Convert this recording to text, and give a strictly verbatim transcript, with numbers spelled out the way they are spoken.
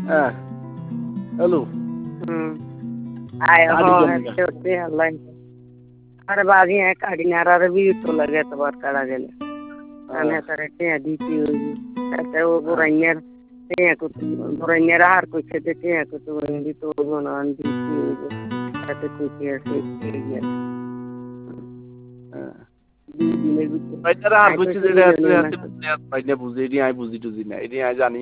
হ্যাঁ হ্যালো হুম आए हो होते अल्लाह अरे बाजी है काड़ी नारा रे भी तो लगे तो बात करा गेले अने करते हैं दीती हुई कहते वो बुराइयां ते कुछ बुराइयां हार कुछ देते हैं कुछ हिंदी तो बना दीती हुई कहते कुछ ऐसे ही বাইরে আর বুঝছি যে এটা আছে বাইরে বুঝি এটি আমি বুঝি টুজি না এটি আমি জানি